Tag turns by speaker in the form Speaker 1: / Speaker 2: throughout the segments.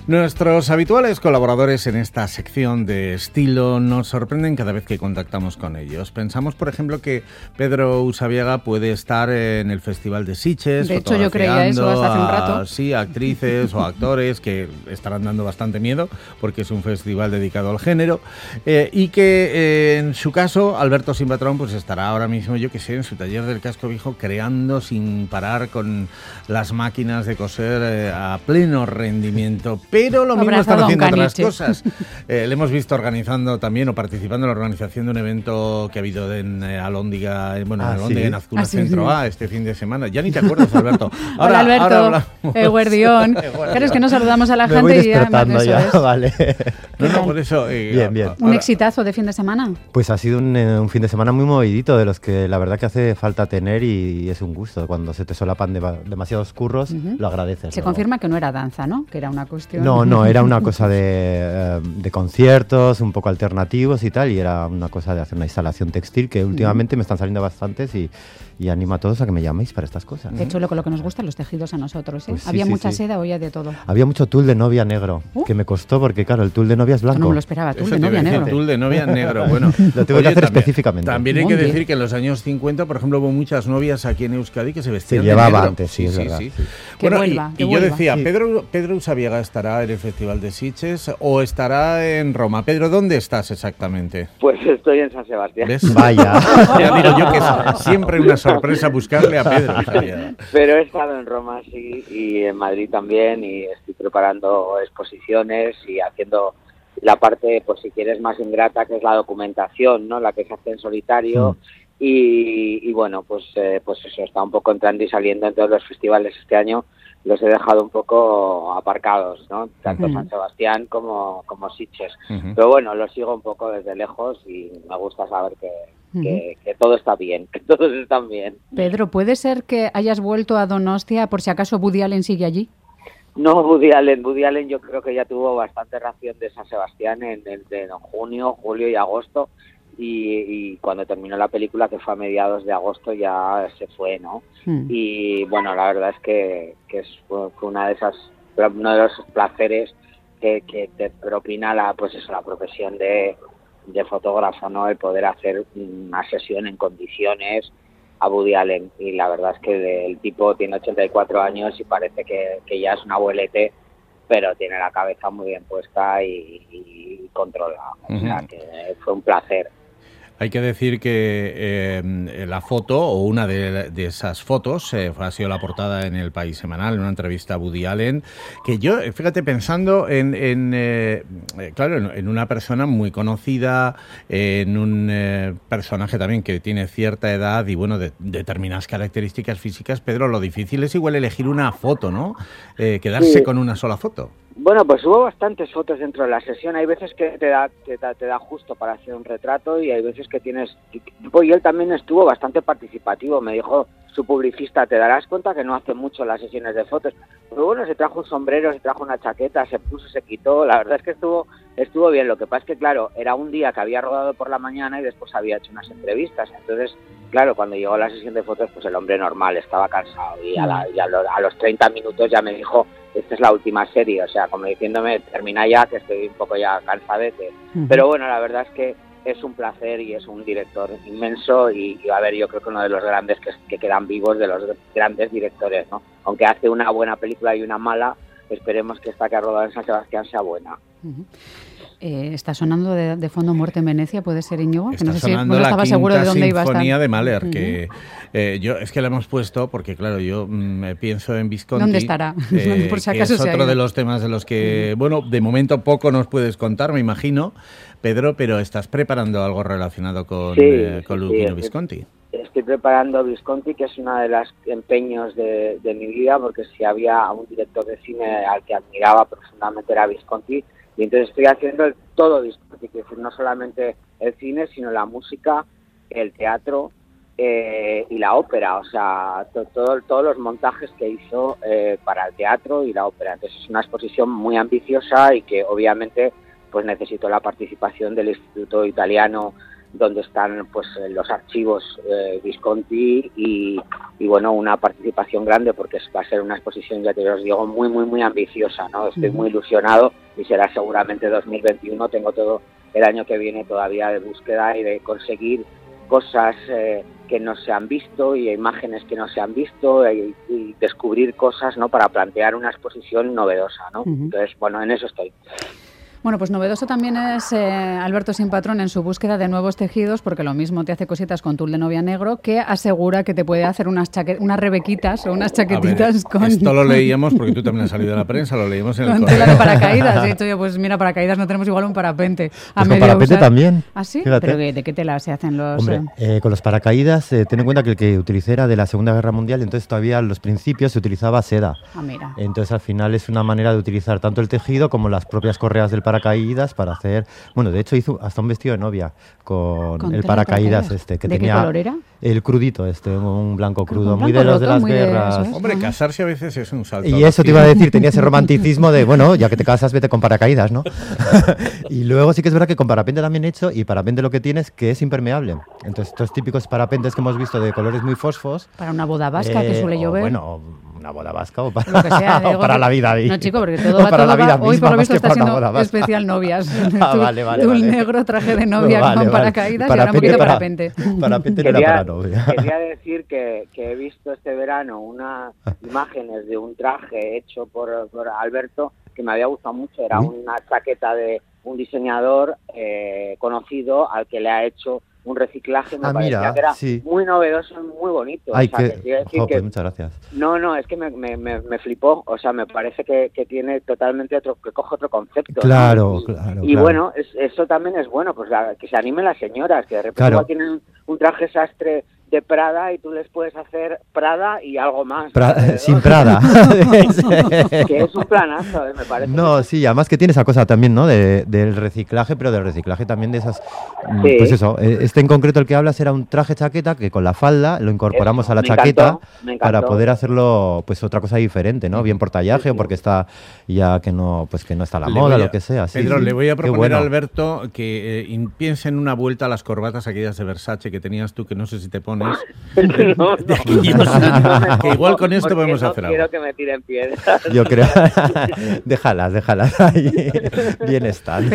Speaker 1: Nuestros habituales colaboradores en esta sección de estilo nos sorprenden cada vez que contactamos con ellos. Pensamos, por ejemplo, que Pedro Usabiaga puede estar en el Festival de Sitges.
Speaker 2: De hecho, yo creía eso hasta hace un rato.
Speaker 1: Sí, actrices o actores que estarán dando bastante miedo porque es un festival dedicado al género. Y que en su caso, Alberto Simbatrón pues estará ahora mismo, yo que sé, en su taller del Casco Viejo creando sin parar con las máquinas de coser a pleno rendimiento. Pero lo mismo están haciendo otras cosas. Le hemos visto organizando también o participando en la organización de un evento que ha habido en Alhóndiga, en Alhóndiga, en Azcuna Centro A este fin de semana. Ya ni te acuerdas, Alberto.
Speaker 2: Hola, Alberto, Guardión. Claro, es que nos saludamos a la gente
Speaker 3: voy despertando
Speaker 2: y
Speaker 3: ya, vale.
Speaker 1: No, por eso...
Speaker 3: bien.
Speaker 2: ¿Un exitazo de fin de semana?
Speaker 3: Pues ha sido un fin de semana muy movidito, de los que la verdad que hace falta tener y es un gusto. Cuando se te solapan demasiados curros, lo agradeces.
Speaker 2: Se confirma que no era danza, ¿no? Que era una cuestión...
Speaker 3: No, era una cosa de conciertos, un poco alternativos y tal, y era una cosa de hacer una instalación textil que últimamente me están saliendo bastantes y animo a todos a que me llaméis para estas cosas.
Speaker 2: De hecho, lo que nos gustan los tejidos a nosotros, ¿eh?
Speaker 3: Pues sí,
Speaker 2: había mucha
Speaker 3: sí.
Speaker 2: seda, había de todo.
Speaker 3: Había mucho tul de novia negro, que me costó porque, claro, el tul de novia es blanco.
Speaker 2: No me lo esperaba, tul de novia negro.
Speaker 1: Tul de novia negro, bueno.
Speaker 3: Lo tengo que hacer específicamente.
Speaker 1: También hay que decir que en los años 50, por ejemplo, hubo muchas novias aquí en Euskadi que se vestían de
Speaker 3: llevaba
Speaker 1: negro.
Speaker 3: antes, sí, es verdad. Sí.
Speaker 1: Bueno,
Speaker 2: vuelva,
Speaker 1: y yo decía, Pedro Usabiaga estará en el Festival de Sitges o estará en Roma. Pedro, ¿dónde estás exactamente?
Speaker 4: Pues estoy en San Sebastián.
Speaker 1: ¿Ves?
Speaker 3: Vaya.
Speaker 1: Ya digo yo que es siempre una sorpresa buscarle a Pedro Usabiaga.
Speaker 4: Pero he estado en Roma, sí, y en Madrid también, y estoy preparando exposiciones y haciendo la parte, pues si quieres, más ingrata, que es la documentación, ¿no? La que se hace en solitario. Y bueno, pues eso, está un poco entrando y saliendo en todos los festivales este año. Los he dejado un poco aparcados, ¿no? Tanto San Sebastián como Sitges. Pero bueno, los sigo un poco desde lejos y me gusta saber que todo está bien, que todos están bien.
Speaker 2: Pedro, ¿puede ser que hayas vuelto a Donostia por si acaso Woody Allen sigue allí?
Speaker 4: No, Woody Allen yo creo que ya tuvo bastante ración de San Sebastián en junio, julio y agosto. Y cuando terminó la película, que fue a mediados de agosto, ya se fue, ¿no? Y bueno, la verdad es que fue uno de esos placeres que te propina la profesión de fotógrafo, ¿no? El poder hacer una sesión en condiciones a Woody Allen. Y la verdad es que el tipo tiene 84 años y parece que ya es un abuelete, pero tiene la cabeza muy bien puesta y controla. O sea, que fue un placer.
Speaker 1: Hay que decir que la foto, o una de esas fotos, ha sido la portada en El País Semanal, en una entrevista a Woody Allen, que yo, fíjate, pensando en una persona muy conocida, en un personaje también que tiene cierta edad y, bueno, de determinadas características físicas, Pedro, lo difícil es igual elegir una foto, ¿no? Quedarse con una sola foto.
Speaker 4: Bueno, pues hubo bastantes fotos dentro de la sesión. Hay veces que te da justo para hacer un retrato y hay veces que tienes... Y él también estuvo bastante participativo. Me dijo su publicista, te darás cuenta que no hace mucho las sesiones de fotos. Pero bueno, se trajo un sombrero, se trajo una chaqueta, se puso, se quitó. La verdad es que estuvo bien. Lo que pasa es que, claro, era un día que había rodado por la mañana y después había hecho unas entrevistas. Entonces, claro, cuando llegó la sesión de fotos, pues el hombre normal estaba cansado y a los 30 minutos ya me dijo... Esta es la última serie, o sea, como diciéndome, termina ya, que estoy un poco ya cansadete. Pero bueno, la verdad es que es un placer y es un director inmenso y a ver, yo creo que uno de los grandes que quedan vivos, de los grandes directores, ¿no? Aunque hace una buena película y una mala, esperemos que esta que ha rodado en San Sebastián sea buena.
Speaker 2: Está sonando de fondo Muerte en Venecia, ¿puede ser, Íñigo?
Speaker 1: Está
Speaker 2: no sé
Speaker 1: sonando
Speaker 2: no
Speaker 1: la
Speaker 2: estaba seguro de dónde iba a estar.
Speaker 1: Sinfonía de Mahler, que yo es que la hemos puesto porque, claro, yo pienso en Visconti.
Speaker 2: ¿Dónde estará? Por si acaso
Speaker 1: que es otro de los temas de los que, bueno, de momento poco nos puedes contar, me imagino, Pedro, pero estás preparando algo relacionado con Luchino Visconti.
Speaker 4: Estoy preparando Visconti, que es uno de los empeños de mi vida, porque si había un director de cine al que admiraba profundamente era Visconti. Y entonces estoy haciendo todo Visconti, que es no solamente el cine, sino la música, el teatro y la ópera. O sea, todos los montajes que hizo para el teatro y la ópera. Entonces es una exposición muy ambiciosa y que obviamente pues necesito la participación del Instituto Italiano donde están pues los archivos Visconti y bueno, una participación grande, porque va a ser una exposición, ya te os digo, muy muy muy ambiciosa, ¿no? Estoy muy ilusionado y será seguramente 2021. Tengo todo el año que viene todavía de búsqueda y de conseguir cosas que no se han visto y imágenes que no se han visto y descubrir cosas, ¿no? Para plantear una exposición novedosa, ¿no? Entonces, bueno, en eso estoy.
Speaker 2: Bueno, pues novedoso también es Alberto Sinpatrón en su búsqueda de nuevos tejidos, porque lo mismo te hace cositas con tul de novia negro, que asegura que te puede hacer unas rebequitas o unas chaquetitas con...
Speaker 1: Esto lo leíamos, porque tú también has salido de la prensa, lo leímos en el
Speaker 2: con tela de paracaídas. He dicho yo, pues mira, paracaídas no tenemos, igual un parapente.
Speaker 3: Pues con parapente también.
Speaker 2: ¿Ah, sí?
Speaker 3: Fíjate.
Speaker 2: ¿Pero de qué tela se hacen los...?
Speaker 3: Hombre, con los paracaídas, ten en cuenta que el que utilicé era de la Segunda Guerra Mundial, entonces todavía en los principios se utilizaba seda.
Speaker 2: Ah, mira.
Speaker 3: Entonces al final es una manera de utilizar tanto el tejido como las propias correas del paracaídas para hacer... Bueno, de hecho hizo hasta un vestido de novia con el paracaídas este, que
Speaker 2: ¿De
Speaker 3: tenía...
Speaker 2: qué color era?
Speaker 3: El crudito un blanco crudo,
Speaker 2: Un
Speaker 3: muy
Speaker 2: blanco
Speaker 3: de los de
Speaker 2: roto,
Speaker 3: las
Speaker 2: muy
Speaker 3: guerras.
Speaker 2: eso es.
Speaker 1: Hombre, casarse a veces es un salto.
Speaker 3: Y eso te iba a decir, tenía ese romanticismo de, bueno, ya que te casas, vete con paracaídas, ¿no? Y luego sí que es verdad que con parapente también he hecho, y parapente lo que tienes que es impermeable. Entonces, estos típicos parapentes que hemos visto de colores muy fosfos...
Speaker 2: Para una boda vasca que suele llover.
Speaker 3: Bueno, una boda vasca o para,
Speaker 2: lo que sea,
Speaker 3: o para la vida.
Speaker 2: No, chico, porque todo va,
Speaker 3: para la vida
Speaker 2: hoy por lo visto está siendo
Speaker 3: vasca.
Speaker 2: especial novias.
Speaker 3: Vale.
Speaker 2: Tul negro, traje de novia con paracaídas y ahora un poquito parapente.
Speaker 3: Parapente no era para novia.
Speaker 4: Quería decir que he visto este verano unas imágenes de un traje hecho por Alberto que me había gustado mucho. Era una chaqueta de un diseñador conocido al que le ha hecho un reciclaje, me parecía que era muy novedoso y muy bonito.
Speaker 3: Ay,
Speaker 4: o sea, que
Speaker 3: muchas gracias.
Speaker 4: No, es que me flipó. O sea, me parece que tiene totalmente que coge otro concepto.
Speaker 3: Claro,
Speaker 4: ¿no?
Speaker 3: claro.
Speaker 4: Y bueno, eso también es bueno, pues que se animen las señoras, que de repente igual tienen un traje sastre de Prada y tú les puedes hacer Prada y algo más.
Speaker 3: Sin Prada.
Speaker 4: Que es un planazo, me parece.
Speaker 3: No, sí, además que tiene esa cosa también, ¿no? Del reciclaje, pero del reciclaje también de esas...
Speaker 4: Sí.
Speaker 3: Pues eso, este en concreto el que hablas era un traje chaqueta que con la falda lo incorporamos a la chaqueta para poder hacerlo pues otra cosa diferente, ¿no? Bien por tallaje o porque está ya que no está a la moda, lo que sea. Sí,
Speaker 1: Pedro, le voy a proponer a Alberto que piense en una vuelta a las corbatas aquellas de Versace que tenías tú, que no sé si te pones.
Speaker 4: No.
Speaker 1: Que igual con esto podemos hacer algo.
Speaker 4: No quiero que me tiren piedras.
Speaker 3: Yo creo... déjalas ahí. Bien están.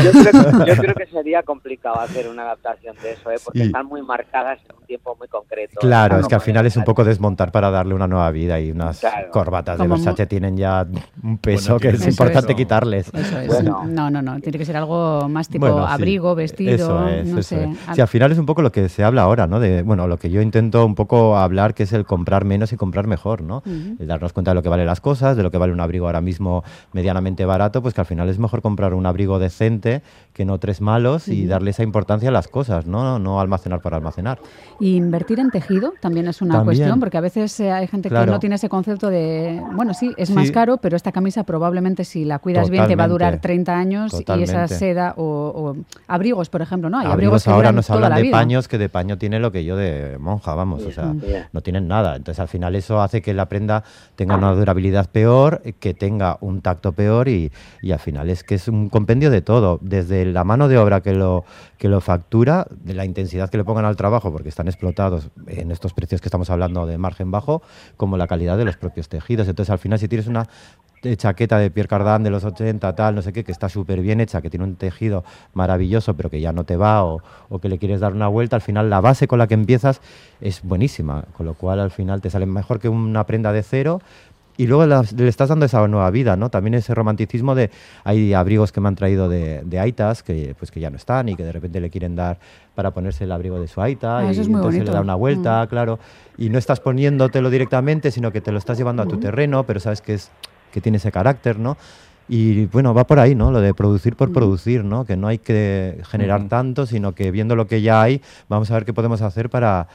Speaker 4: Yo creo que sería complicado hacer una adaptación de eso, porque están muy marcadas en un tiempo muy concreto.
Speaker 3: Claro, es que al final es un poco desmontar para darle una nueva vida, y unas corbatas de Versace tienen ya un peso que es importante quitarles.
Speaker 2: Eso es. Bueno. No, tiene que ser algo más tipo abrigo, vestido, no sé.
Speaker 3: Sí, al final es un poco lo que se habla ahora, ¿no? Lo que yo intento un poco hablar, que es el comprar menos y comprar mejor, ¿no? El darnos cuenta de lo que valen las cosas, de lo que vale un abrigo ahora mismo medianamente barato, pues que al final es mejor comprar un abrigo decente que no 3 malos y darle esa importancia a las cosas, no almacenar por almacenar.
Speaker 2: Y invertir en tejido también es una cuestión, porque a veces hay gente que no tiene ese concepto de, bueno, sí, es más caro, pero esta camisa probablemente si la cuidas bien te va a durar 30 años y esa seda o abrigos, por ejemplo, ¿no? Hay abrigos que
Speaker 3: ahora
Speaker 2: duran
Speaker 3: nos
Speaker 2: toda
Speaker 3: hablan
Speaker 2: la
Speaker 3: de
Speaker 2: vida.
Speaker 3: paños, que de paño tiene lo que yo de monja, vamos, o sea, no tienen nada. Entonces al final eso hace que la prenda tenga una durabilidad peor, que tenga un tacto peor y al final es que es un compendio de todo, desde la mano de obra que lo factura, de la intensidad que le pongan al trabajo, porque están explotados en estos precios que estamos hablando de margen bajo, como la calidad de los propios tejidos. Entonces al final si tienes una chaqueta de Pierre Cardin de los 80, tal, no sé qué, que está súper bien hecha, que tiene un tejido maravilloso, pero que ya no te va o que le quieres dar una vuelta, al final la base con la que empiezas es buenísima, con lo cual al final te sale mejor que una prenda de cero. Y luego le estás dando esa nueva vida, ¿no? También ese romanticismo de... Hay abrigos que me han traído de aitas que ya no están y que de repente le quieren dar para ponerse el abrigo de su aita y
Speaker 2: eso es muy
Speaker 3: entonces
Speaker 2: bonito.
Speaker 3: le da una vuelta, claro. Y no estás poniéndotelo directamente, sino que te lo estás llevando a tu terreno, pero sabes que tiene ese carácter, ¿no? Y bueno, va por ahí, ¿no? Lo de producir por producir, ¿no? Que no hay que generar tanto, sino que viendo lo que ya hay, vamos a ver qué podemos hacer para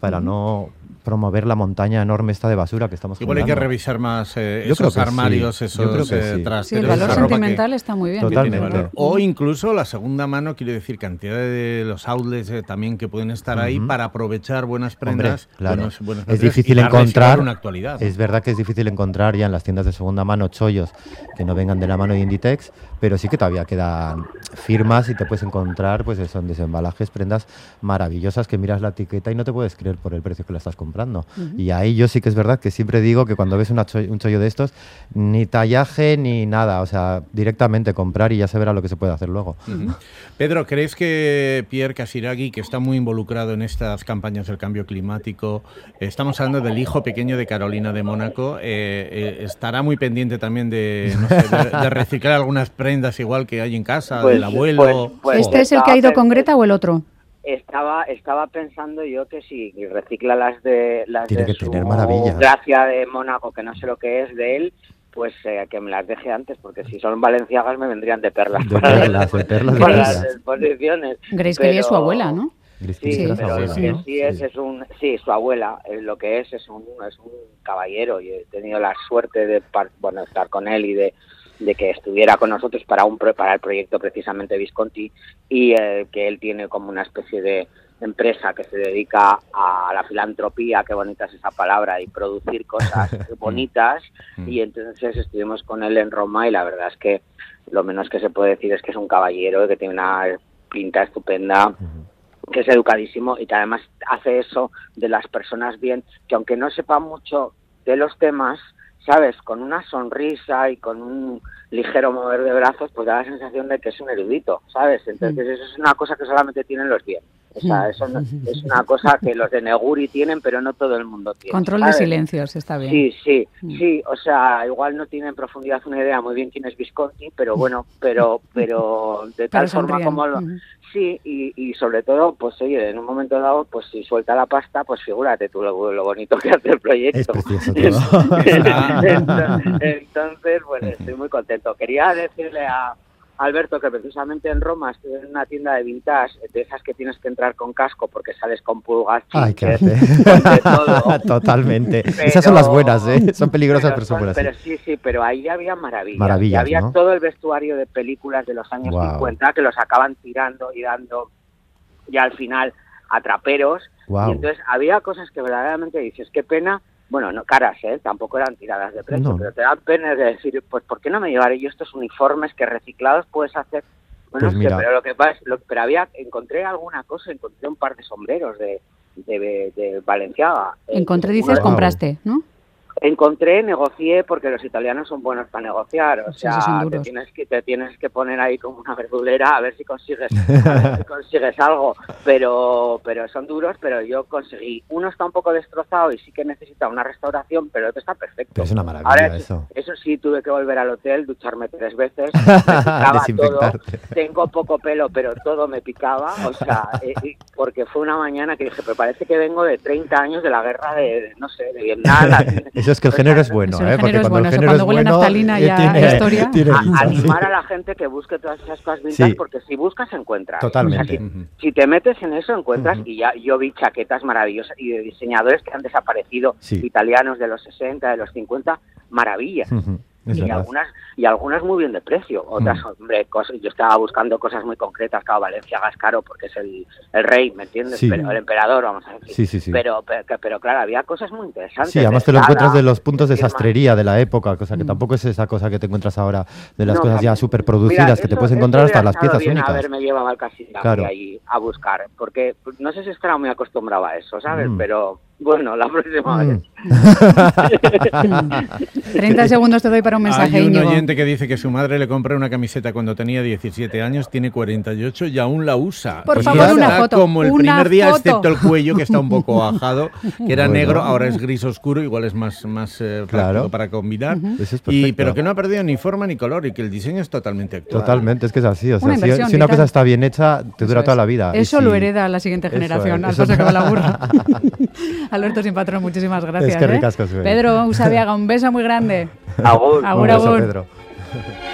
Speaker 3: no promover la montaña enorme esta de basura que estamos
Speaker 1: generando. Igual hay que revisar más esos armarios, esos trasteros.
Speaker 2: Sí, el valor sentimental está muy bien.
Speaker 3: Totalmente.
Speaker 1: O incluso la segunda mano, quiero decir, cantidad de los outlets también que pueden estar ahí para aprovechar buenas prendas.
Speaker 3: Hombre, claro.
Speaker 1: buenas
Speaker 3: es difícil encontrar
Speaker 1: una actualidad, ¿no?
Speaker 3: Es verdad que es difícil encontrar ya en las tiendas de segunda mano chollos que no vengan de la mano de Inditex, pero sí que todavía quedan firmas y te puedes encontrar, pues son desembalajes, prendas maravillosas que miras la etiqueta y no te puedes creer por el precio que la estás comprando. Y ahí yo sí que es verdad que siempre digo que cuando ves un chollo de estos, ni tallaje ni nada, o sea, directamente comprar y ya se verá lo que se puede hacer luego.
Speaker 1: Pedro, ¿crees que Pierre Casiraghi, que está muy involucrado en estas campañas del cambio climático, estamos hablando del hijo pequeño de Carolina de Mónaco, estará muy pendiente también de reciclar algunas prendas igual que hay en casa, del abuelo?
Speaker 2: ¿Este es el que ha ido con Greta o el otro?
Speaker 4: Estaba pensando yo que si recicla las de
Speaker 3: su
Speaker 4: Gracia de Mónaco, que no sé lo que es de él, pues que me las deje antes, porque si son valenciagas me vendrían de perlas para las exposiciones.
Speaker 2: Grace quería su abuela, ¿no?
Speaker 4: Sí, su abuela, lo que es un caballero, y he tenido la suerte de estar con él y de que estuviera con nosotros para el proyecto precisamente Visconti, y que él tiene como una especie de empresa que se dedica a la filantropía, qué bonita es esa palabra, y producir cosas bonitas, y entonces estuvimos con él en Roma y la verdad es que lo menos que se puede decir es que es un caballero, que tiene una pinta estupenda, que es educadísimo y que además hace eso de las personas bien, que aunque no sepa mucho de los temas, ¿sabes? Con una sonrisa y con un ligero mover de brazos, pues da la sensación de que es un erudito, ¿sabes? Entonces eso es una cosa que solamente tienen los bien. O sea, eso es una cosa que los de Neguri tienen, pero no todo el mundo tiene.
Speaker 2: Control de silencios, está bien.
Speaker 4: Sí, o sea, igual no tiene en profundidad una idea muy bien quién es Visconti, pero bueno, pero de tal forma como lo... Sí, y sobre todo, pues oye, en un momento dado, pues si suelta la pasta, pues figúrate tú lo bonito que hace el proyecto.
Speaker 3: Es precioso todo.
Speaker 4: Entonces, bueno, estoy muy contento. Quería decirle a Alberto que precisamente en Roma estoy en una tienda de vintage, de esas que tienes que entrar con casco porque sales con pulgas.
Speaker 3: Ay, qué hace. Totalmente. Pero, esas son las buenas, ¿eh? Son peligrosas, pero son buenas.
Speaker 4: Pero sí, pero ahí había maravillas. Había, ¿no?, todo el vestuario de películas de los años 50 que los acaban tirando y dando ya al final a traperos. Y entonces había cosas que verdaderamente dices, qué pena. Bueno, no caras, tampoco eran tiradas de precio, pero te dan pena de decir, pues ¿por qué no me llevaré yo estos uniformes que reciclados puedes hacer? Bueno, pues pero lo que pasa es, encontré alguna cosa, encontré un par de sombreros de Balenciaga.
Speaker 2: Dices, compraste, ¿no?
Speaker 4: Encontré, negocié, porque los italianos son buenos para negociar, o sea, te tienes que poner ahí como una verdulera a ver si consigues algo, pero son duros, pero yo conseguí. Uno está un poco destrozado y sí que necesita una restauración, pero el otro está perfecto.
Speaker 3: Pero es una maravilla.
Speaker 4: Ahora,
Speaker 3: eso
Speaker 4: sí, tuve que volver al hotel, ducharme 3 veces, me picaba todo, tengo poco pelo, pero todo me picaba, o sea, porque fue una mañana que dije, pero parece que vengo de 30 años de la guerra de Vietnam.
Speaker 3: Eso es que el género es bueno, porque cuando
Speaker 2: huele naftalina ya historia.
Speaker 4: Animar a la gente que busque todas esas cosas vintage, porque si buscas encuentras.
Speaker 3: Totalmente.
Speaker 4: O sea, si te metes en eso encuentras, y ya yo vi chaquetas maravillosas y de diseñadores que han desaparecido, italianos de los 60, de los 50, maravillas. Y algunas muy bien de precio, otras, hombre, yo estaba buscando cosas muy concretas, claro, Balenciaga es caro porque es el rey, ¿me entiendes? Pero el emperador, vamos a decir.
Speaker 3: Sí.
Speaker 4: Pero claro, había cosas muy interesantes.
Speaker 3: Sí, además te lo encuentras de los puntos de sastrería de la época, cosa que tampoco es esa cosa que te encuentras ahora de las cosas ya súper producidas, que te puedes encontrar hasta las piezas únicas.
Speaker 4: Haberme llevado al Casiraghi ahí a buscar, porque no sé si estará muy acostumbrado a eso, ¿sabes? Pero bueno, la próxima vez.
Speaker 2: 30 segundos te doy para un mensaje,
Speaker 1: Hay un
Speaker 2: Íñigo.
Speaker 1: oyente que dice que su madre le compró una camiseta cuando tenía 17 años, tiene 48 y aún la usa.
Speaker 2: Por favor, una foto.
Speaker 1: Como el primer día, excepto el cuello, que está un poco ajado, que era negro, ahora es gris oscuro, igual es más práctico para combinar. Pero que no ha perdido ni forma ni color y que el diseño es totalmente actual.
Speaker 3: Totalmente, es que es así. O sea, si una cosa está bien hecha, te dura toda la vida.
Speaker 2: Eso lo hereda la siguiente generación, al paso que va la burra. Alberto Sin Patrón, muchísimas gracias.
Speaker 3: Es que ricasco soy.
Speaker 2: Pedro Usabiaga, un beso muy grande.
Speaker 4: Agur.
Speaker 3: Un beso, Pedro.